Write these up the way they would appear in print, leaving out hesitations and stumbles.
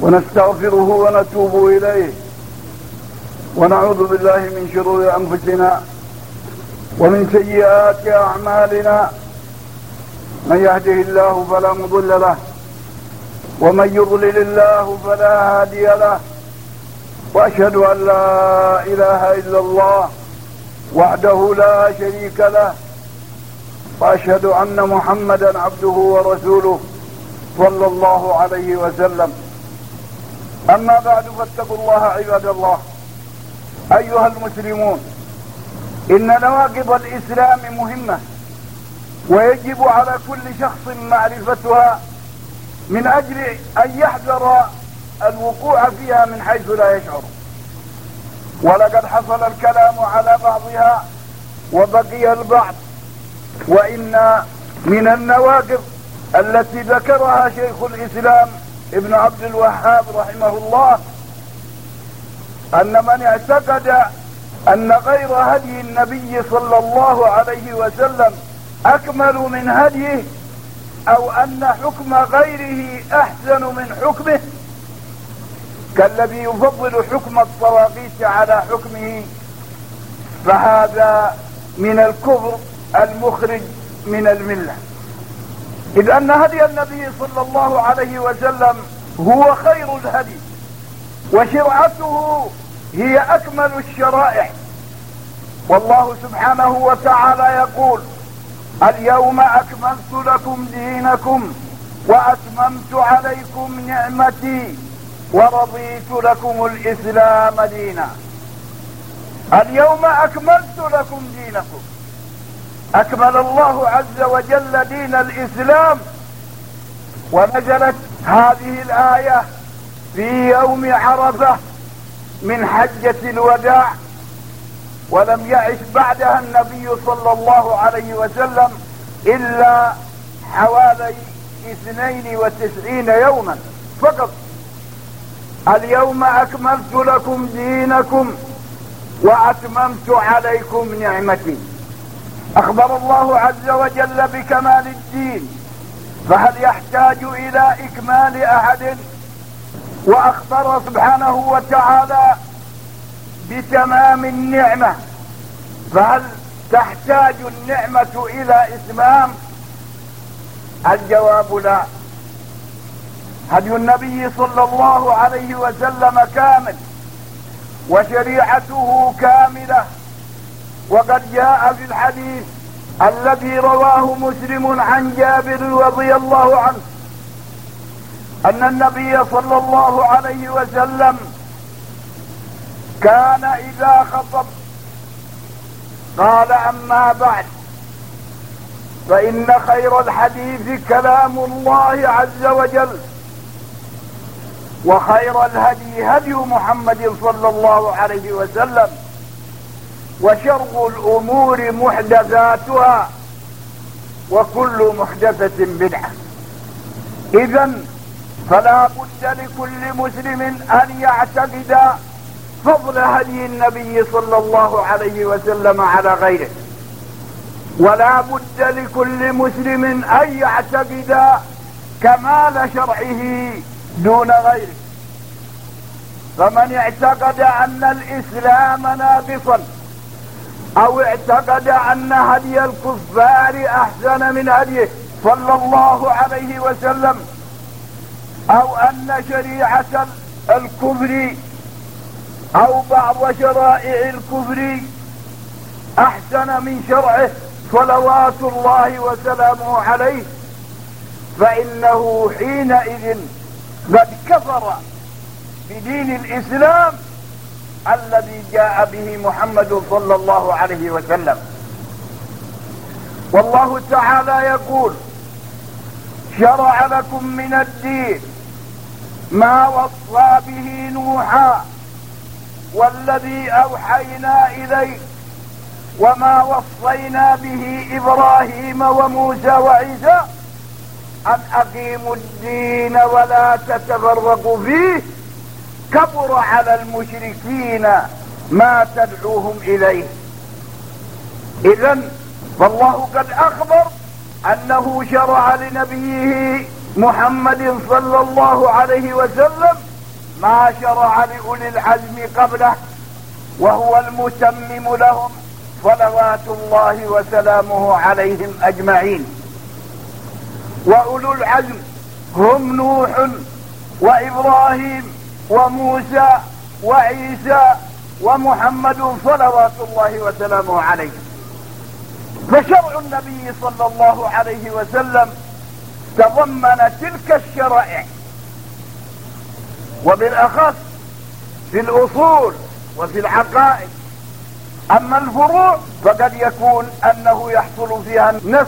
ونستغفره ونتوب إليه، ونعوذ بالله من شرور أنفسنا ومن سيئات أعمالنا. من يهده الله فلا مضل له، ومن يضلل الله فلا هادي له، وأشهد أن لا إله إلا الله وحده لا شريك له، وأشهد أن محمدا عبده ورسوله صلى الله عليه وسلم. أما بعد، فاتقوا الله عباد الله. أيها المسلمون، إن نواقض الإسلام مهمة، ويجب على كل شخص معرفتها من أجل أن يحذر الوقوع فيها من حيث لا يشعر. ولقد حصل الكلام على بعضها وبقي البعض. وإن من النواقض التي ذكرها شيخ الإسلام ابن عبد الوهاب رحمه الله أن من اعتقد أن غير هدي النبي صلى الله عليه وسلم أكمل من هديه، أو أن حكم غيره أحسن من حكمه، كالذي يفضل حكم الطواغيت على حكمه، فهذا من الكفر المخرج من الملة. إذ أن هدي النبي صلى الله عليه وسلم هو خير الهدي، وشرعته هي أكمل الشرائع. والله سبحانه وتعالى يقول: اليوم أكملت لكم دينكم وأتممت عليكم نعمتي ورضيت لكم الإسلام دينا. اليوم أكملت لكم دينكم. أكمل الله عز وجل دين الإسلام. ونزلت هذه الآية في يوم عرفة من حجة الوداع، ولم يعش بعدها النبي صلى الله عليه وسلم إلا حوالي 92 يوما فقط. اليوم أكملت لكم دينكم وأتممت عليكم نعمتي. أخبر الله عز وجل بكمال الدين، فهل يحتاج إلى إكمال أحد؟ وأخبر سبحانه وتعالى بتمام النعمة، فهل تحتاج النعمة إلى إتمام؟ الجواب لا. هدي النبي صلى الله عليه وسلم كامل، وشريعته كاملة. وقد جاء في الحديث الذي رواه مسلم عن جابر رضي الله عنه أن النبي صلى الله عليه وسلم كان إذا خطب قال: أما بعد، فإن خير الحديث كلام الله عز وجل، وخير الهدي هدي محمد صلى الله عليه وسلم، وشر الأمور محدثاتها، وكل محدثة بدعة. إذن فلا بد لكل مسلم أن يعتقد فضل هدي النبي صلى الله عليه وسلم على غيره، ولا بد لكل مسلم أن يعتقد كمال شرعه دون غيره. فمن اعتقد أن الإسلام ناقصا، أو اعتقد أن هدي الكفار أحسن من هديه صلى الله عليه وسلم، أو أن شريعة الكفر أو بعض شرائع الكفر أحسن من شرعه صلوات الله وسلامه عليه، فإنه حينئذ قد كفر بدين الإسلام الذي جاء به محمد صلى الله عليه وسلم. والله تعالى يقول: شرع لكم من الدين ما وصى به نوحا والذي أوحينا إليك وما وصينا به إبراهيم وموسى وعيسى أن أقيموا الدين ولا تتفرقوا فيه، كبر على المشركين ما تدعوهم إليه. إذن فالله قد أخبر أنه شرع لنبيه محمد صلى الله عليه وسلم ما شرع لأولي العزم قبله، وهو المتمم لهم صلوات الله وسلامه عليهم أجمعين. وأولو العزم هم نوح وإبراهيم وموسى وعيسى ومحمد صلوات الله وسلامه عليه. فشرع النبي صلى الله عليه وسلم تضمن تلك الشرائع، وبالأخص في الأصول وفي العقائد. أما الفروع فقد يكون أنه يحصل فيها النسخ،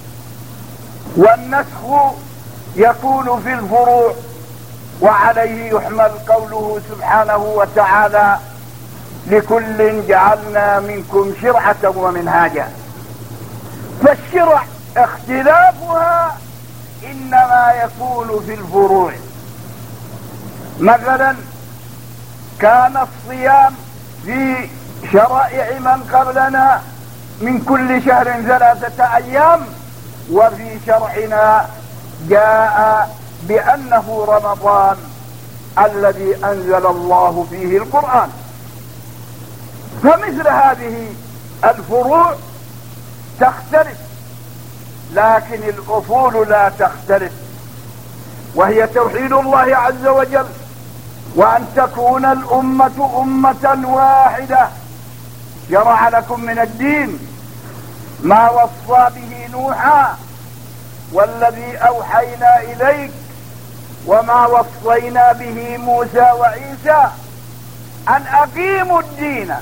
والنسخ يكون في الفروع، وعليه يحمل قوله سبحانه وتعالى: لكل جعلنا منكم شرعة ومنهاجا. فالشرع اختلافها إنما يكون في الفروع. مثلا كان الصيام في شرائع من قبلنا من كل شهر 3 أيام، وفي شرعنا جاء بأنه رمضان الذي أنزل الله فيه القرآن. فمثل هذه الفروع تختلف، لكن الأصول لا تختلف، وهي توحيد الله عز وجل، وأن تكون الأمة أمة واحدة. شرع لكم من الدين ما وصى به نوحا والذي أوحينا إليك وما وصينا به موسى وعيسى أن أقيموا الدين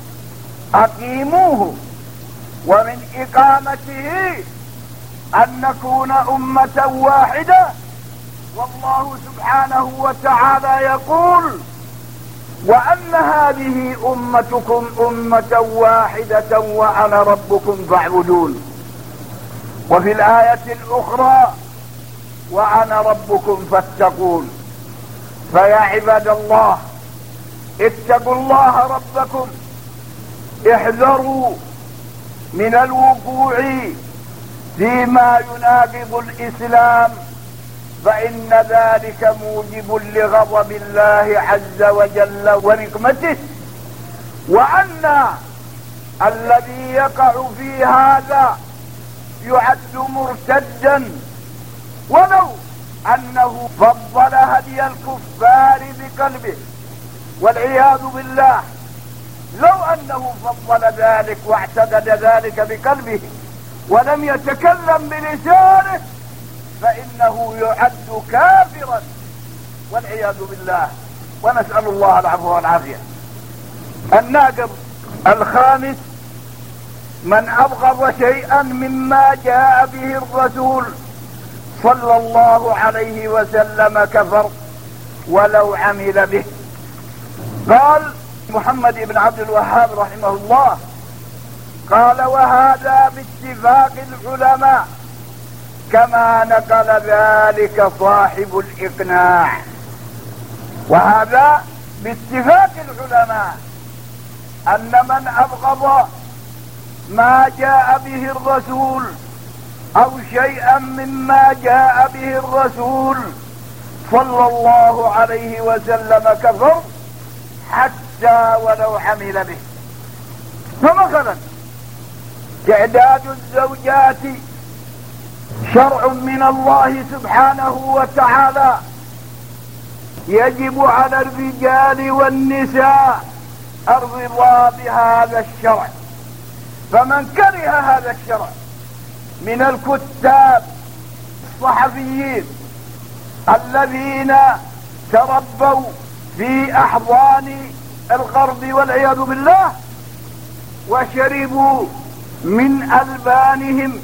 أقيموه، ومن إقامته أن نكون أمة واحدة. والله سبحانه وتعالى يقول: وأن هذه أمتكم أمة واحدة وأنا ربكم فاعبدون. وفي الآية الأخرى: وأنا ربكم فاتقون. فيا عباد الله، اتقوا الله ربكم، احذروا من الوقوع فيما يناقض الإسلام، فإن ذلك موجب لغضب الله عز وجل ونقمته. وأن الذي يقع في هذا يعد مرتدا، ولو أنه فضل هدي الكفار بقلبه، والعياذ بالله. لو أنه فضل ذلك واعتقد ذلك بقلبه ولم يتكلم بلسانه فإنه يعد كافرا، والعياذ بالله، ونسأل الله العفو والعافية. الناقض الخامس: من أبغض شيئا مما جاء به الرسول صلى الله عليه وسلم كفر ولو عمل به. قال محمد بن عبد الوهاب رحمه الله، قال: وهذا باتفاق العلماء، كما نقل ذلك صاحب الإقناع. وهذا باتفاق العلماء أن من أبغض ما جاء به الرسول أو شيئا مما جاء به الرسول صلى الله عليه وسلم كفر حتى ولو عمل به. فمثلا تعداد الزوجات شرع من الله سبحانه وتعالى، يجب على الرجال والنساء الرضا بهذا الشرع. فمن كره هذا الشرع من الكتاب الصحفيين الذين تربوا في أحضان الغرب والعياذ بالله وشربوا من ألبانهم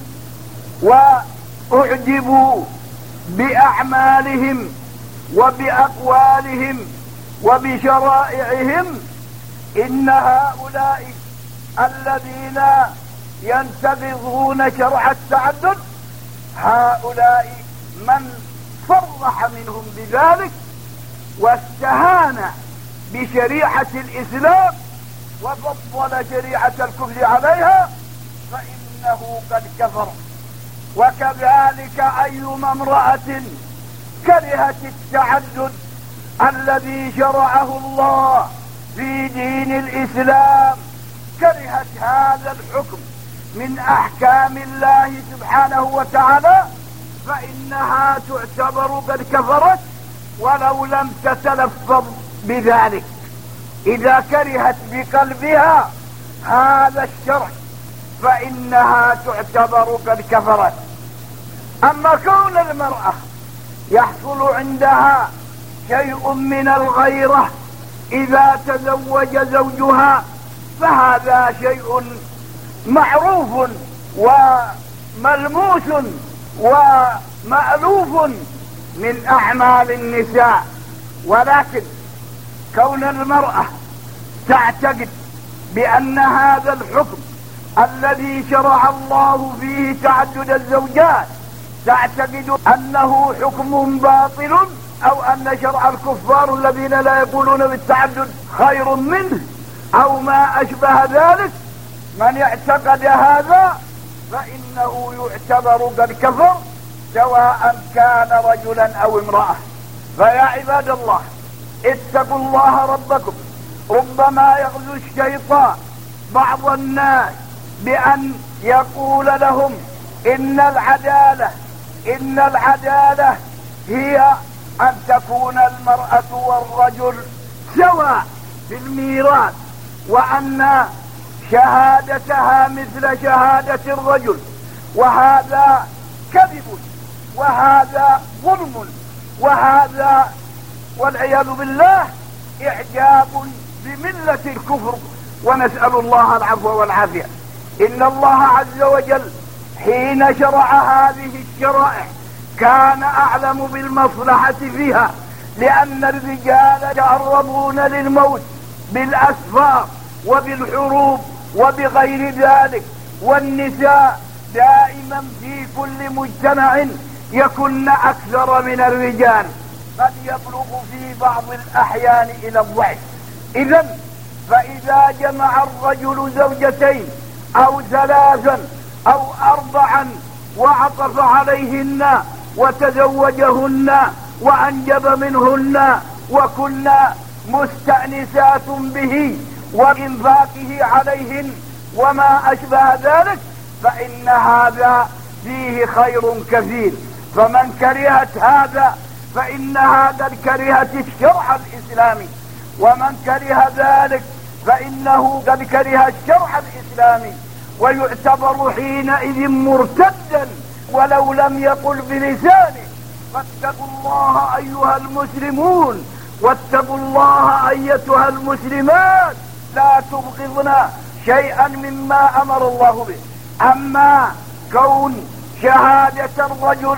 وأعجبوا بأعمالهم وبأقوالهم وبشرائعهم، إن هؤلاء الذين ينتبذون شرع التعدد هؤلاء من صرح منهم بذلك واستهان بشريعة الإسلام وفضل شريعة الكفر عليها فإنه قد كفر. وكذلك أيما امرأة كرهت التعدد الذي شرعه الله في دين الإسلام كرهت هذا الحكم من أحكام الله سبحانه وتعالى، فإنها تعتبر قد كفرت ولو لم تتلفظ بذلك. إذا كرهت بقلبها هذا الشرع فإنها تعتبر قد كفرت. أما كون المرأة يحصل عندها شيء من الغيرة إذا تزوج زوجها فهذا شيء معروف وملموس ومألوف من أعمال النساء، ولكن كون المرأة تعتقد بأن هذا الحكم الذي شرع الله فيه تعدد الزوجات تعتقد أنه حكم باطل، أو أن شرع الكفار الذين لا يقولون بالتعدد خير منه أو ما أشبه ذلك، من اعتقد هذا فإنه يعتبر قد كفر سواء كان رجلا أو امرأة. فيا عباد الله اتقوا الله ربكم. ربما يغزو الشيطان بعض الناس بأن يقول لهم إن العدالة هي أن تكون المرأة والرجل سواء في الميراث، وأن شهادتها مثل شهادة الرجل، وهذا كذب وهذا ظلم وهذا والعياذ بالله إعجاب بملة الكفر، ونسأل الله العفو والعافية. إن الله عز وجل حين شرع هذه الشرائع كان أعلم بالمصلحة فيها، لأن الرجال يتعرضون للموت بالأسفار وبالحروب وبغير ذلك، والنساء دائما في كل مجتمع يكن أكثر من الرجال، قد يبلغ في بعض الأحيان إلى الضعف. إذن فإذا جمع الرجل زوجتين أو ثلاثا أو أربعا وعطف عليهن وتزوجهن وأنجب منهن وكن مستأنسات به وإنفاقه عليهن وما أشبه ذلك، فإن هذا فيه خير كثير. فمن كرهت هذا فإنها قد كرهت الشرع الإسلامي، ومن كره ذلك فإنه قد كره الشرع الإسلامي، ويعتبر حينئذ مرتدا ولو لم يقل بلسانه. فاتقوا الله أيها المسلمون، واتقوا الله أيتها المسلمات، لا تبغضنا شيئا مما أمر الله به. أما كون شهادة الرجل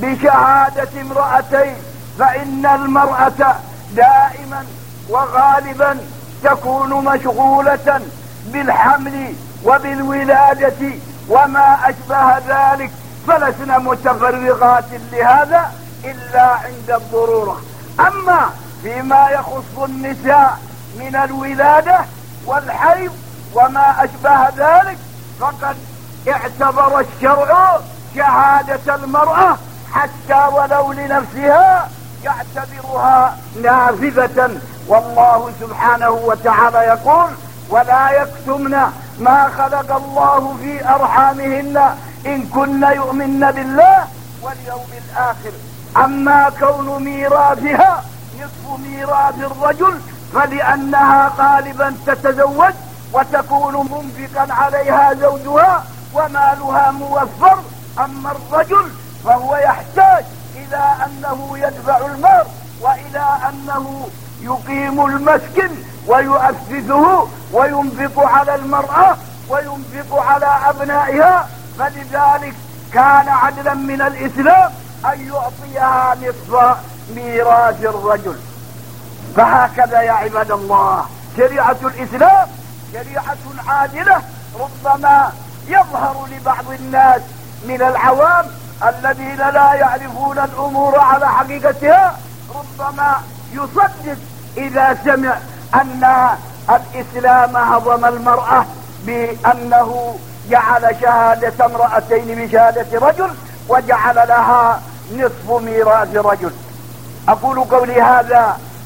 بشهادة امرأتين فإن المرأة دائما وغالبا تكون مشغولة بالحمل وبالولادة وما أشبه ذلك، فلسنا متفرغات لهذا إلا عند الضرورة. أما فيما يخص النساء من الولادة والحيض وما أشبه ذلك فقد اعتبر الشرع شهادة المرأة حتى ولو لنفسها يعتبرها نافذة. والله سبحانه وتعالى يقول ولا يكتمن ما خلق الله في أرحامهن إن كن يؤمن بالله واليوم الآخر. أما كون ميراثها نصف ميراث الرجل فلأنها غالبا تتزوج وتكون منفقا عليها زوجها ومالها موفر. أما الرجل فهو يحتاج إلى أنه يدفع المال وإلى أنه يقيم المسكن ويؤسسه وينفق على المرأة وينفق على أبنائها، فلذلك كان عدلا من الإسلام أن يعطيها نصف ميراث الرجل. فهكذا يا عباد الله شريعة الإسلام شريعة عادلة. ربما يظهر لبعض الناس من العوام الذين لا يعرفون الأمور على حقيقتها ربما يصدق إذا سمع أن الإسلام هضم المرأة بأنه جعل شهادة امرأتين بشهادة رجل وجعل لها نصف ميراث رجل. أقول قولي هذا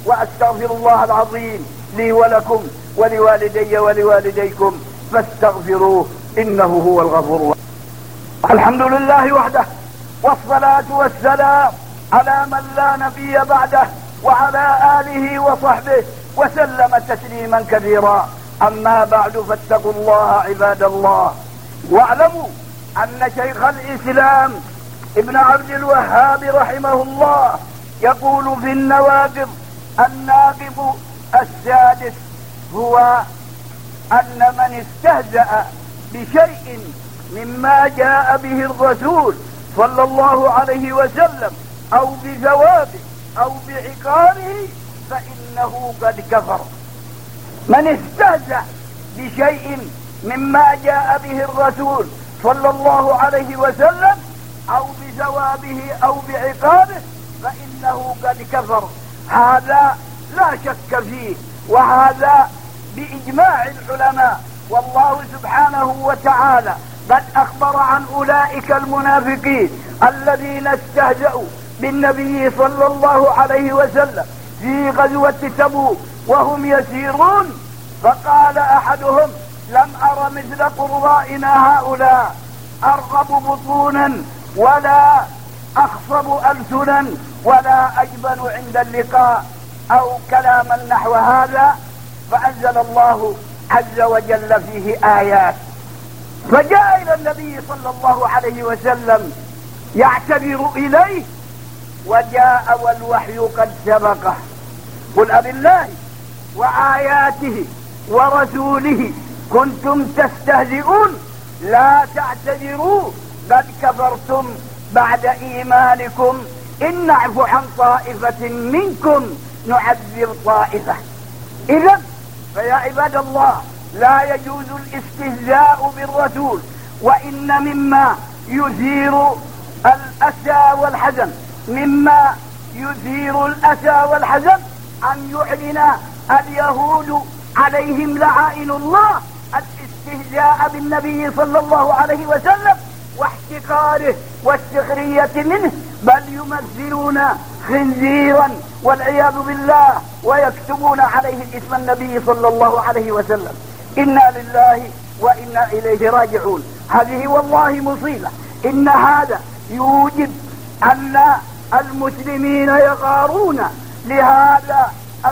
وأستغفر الله العظيم لي ولكم ولوالدي ولوالديكم فاستغفروه إنه هو الغفور الرحيم. الحمد لله وحده، والصلاة والسلام على من لا نبي بعده وعلى آله وصحبه وسلم تسليما كثيرا. أما بعد، فاتقوا الله عباد الله، واعلموا أن شيخ الإسلام ابن عبد الوهاب رحمه الله يقول في النواقض: الناقض السادس هو أن من استهزأ بشيء مما جاء به الرسول صلى الله عليه وسلم أو بثوابه أو بعقابه فإنه قد كفر. من استهزأ بشيء مما جاء به الرسول صلى الله عليه وسلم أو بثوابه أو بعقابه فإنه قد كفر. هذا لا شك فيه، وهذا بإجماع العلماء. والله سبحانه وتعالى قد أخبر عن أولئك المنافقين الذين استهزأوا بالنبي صلى الله عليه وسلم في غزوة تبوك وهم يسيرون، فقال أحدهم: لم أر مثل قرائنا هؤلاء أرغب بطونا ولا أخصب ألسنا ولا أجبن عند اللقاء، أو كلاما نحو هذا. فأنزل الله عز وجل فيه آيات، فجاء إلى النبي صلى الله عليه وسلم يعتذر إليه، وجاء والوحي قد سبقه: قل أبالله وآياته ورسوله كنتم تستهزئون لا تعتذروا قد كفرتم بعد إيمانكم إن نعف عن طائفة منكم نعذب طائفة. إذن فيا عباد الله، لا يجوز الاستهزاء بالرسول، وإن مما يثير الأسى والحزن أن يعلن اليهود عليهم لعائن الله الاستهزاء بالنبي صلى الله عليه وسلم واحتقاره والسخرية منه، بل يمثلون خنزيرا والعياذ بالله ويكتبون عليه اسم النبي صلى الله عليه وسلم. إنا لله وإنا إليه راجعون. هذه والله مصيبة. إن هذا يوجب أن المسلمين يغارون لهذا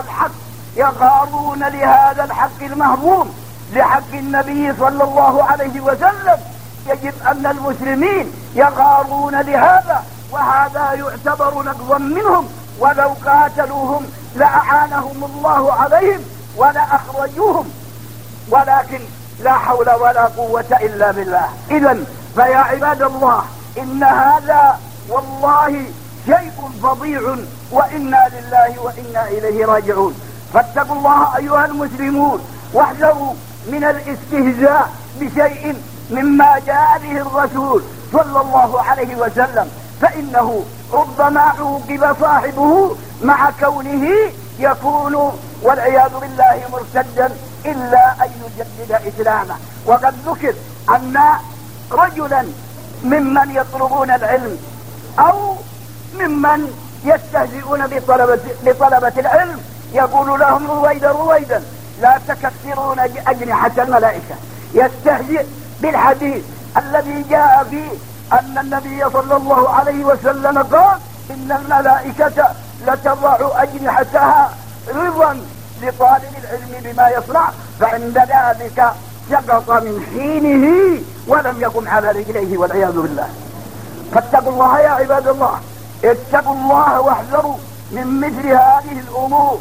الحق المهضوم، لحق النبي صلى الله عليه وسلم. يجب أن المسلمين يغارون لهذا، وهذا يعتبر نقضا منهم، ولو قاتلوهم لأعانهم الله عليهم ولأخرجوهم، ولكن لا حول ولا قوة إلا بالله. إذن فيا عباد الله، إن هذا والله شيء فظيع، وإنا لله وإنا إليه راجعون. فاتقوا الله أيها المسلمون، واحذروا من الاستهزاء بشيء مما جاء به الرسول صلى الله عليه وسلم، فإنه ربما عوقب صاحبه مع كونه يكون والعياذ بالله مرتدا إلا أن يجدد إسلامه. وقد ذكر أن رجلا ممن يطلبون العلم أو ممن يستهزئون بطلبة العلم يقول لهم: رويدا لا تكسرون أجنحة الملائكة. يستهزئ بالحديث الذي جاء فيه أن النبي صلى الله عليه وسلم قال: إن الملائكة لتضع أجنحتها رضا لطالب العلم بما يصنع، فعند ذلك سقط من حينه ولم يقم على رجليه والعياذ بالله. فاتقوا الله يا عباد الله، اتقوا الله واحذروا من مثل هذه الأمور.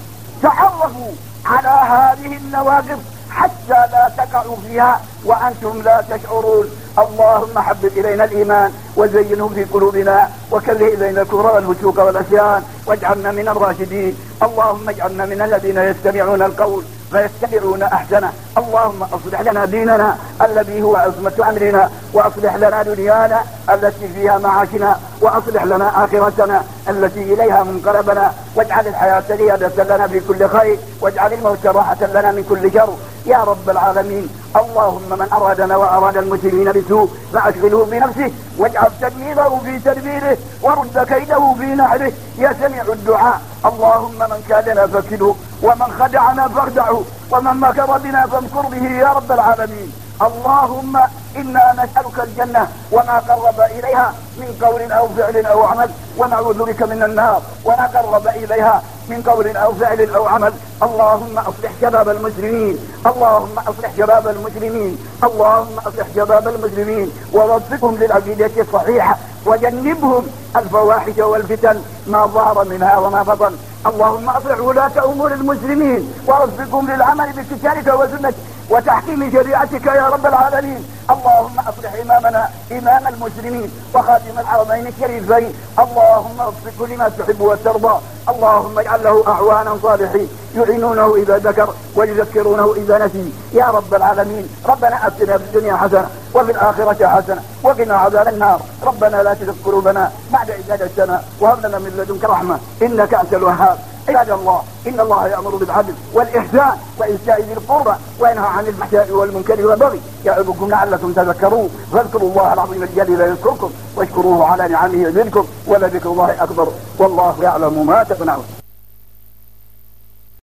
تعرفوا على هذه النواقض حتى لا تقعوا فيها وأنتم لا تشعرون. اللهم حبب إلينا الإيمان وزينه في قلوبنا، وكره إلينا الكفر والفسوق والعصيان، واجعلنا من الراشدين. اللهم اجعلنا من الذين يستمعون القول فيتبعون أحسنه. اللهم أصلح لنا ديننا الذي هو عصمة أمرنا، وأصلح لنا دنيانا التي فيها معاشنا، وأصلح لنا آخرتنا التي إليها منقلبنا، واجعل الحياة زيادة لنا في كل خير، واجعل الموت راحة لنا من كل شر يا رب العالمين. اللهم من أرادنا وأراد المسلمين بسوء فأشغله بنفسه واجعل تدميره في تدبيره ورد كيده في نحره يا سميع الدعاء. اللهم من كادنا فكده ومن خدعنا فاخدعه ومن مكر بنا فامكر به يا رب العالمين. اللهم إنا نسألك الجنة وما قرب إليها من قول أو فعل أو عمل ونعوذ بك من النار وما قرب إليها من قول أو فعل أو عمل. اللهم أصلح شباب المسلمين، اللهم أصلح شباب المسلمين، اللهم أصلح شباب المسلمين ووفقهم للعقيدة الصحيحة وجنبهم الفواحش والفتن ما ظهر منها وما بطن. اللهم أصلح ولاة أمور المسلمين ووفقهم للعمل بكتابك وسنتك وتحكيم شريعتك يا رب العالمين. اللهم أصلح إمامنا إمام المسلمين وخاتم الحرمين الشريفين. اللهم وفقه لما تحب وترضى. اللهم اجعل له أعوانا صالحين يعينونه إذا ذكر ويذكرونه إذا نسي يا رب العالمين. ربنا آتنا في الدنيا حسنة وفي الآخرة حسنة وقنا عذاب النار. ربنا لا تزغ قلوبنا بعد إذ هديتنا وهب لنا من لدنك رحمة إنك أنت الوهاب. عباد الله إن الله يأمر بالعدل والإحسان وإيتاء ذي القربى وينهى عن الفحشاء والمنكر والبغي يعظكم لعلكم تذكرون. فاذكروا الله العظيم الجليل يذكركم واشكروه على نعمه يزدكم ولذكر الله أكبر والله يعلم ما تصنعون.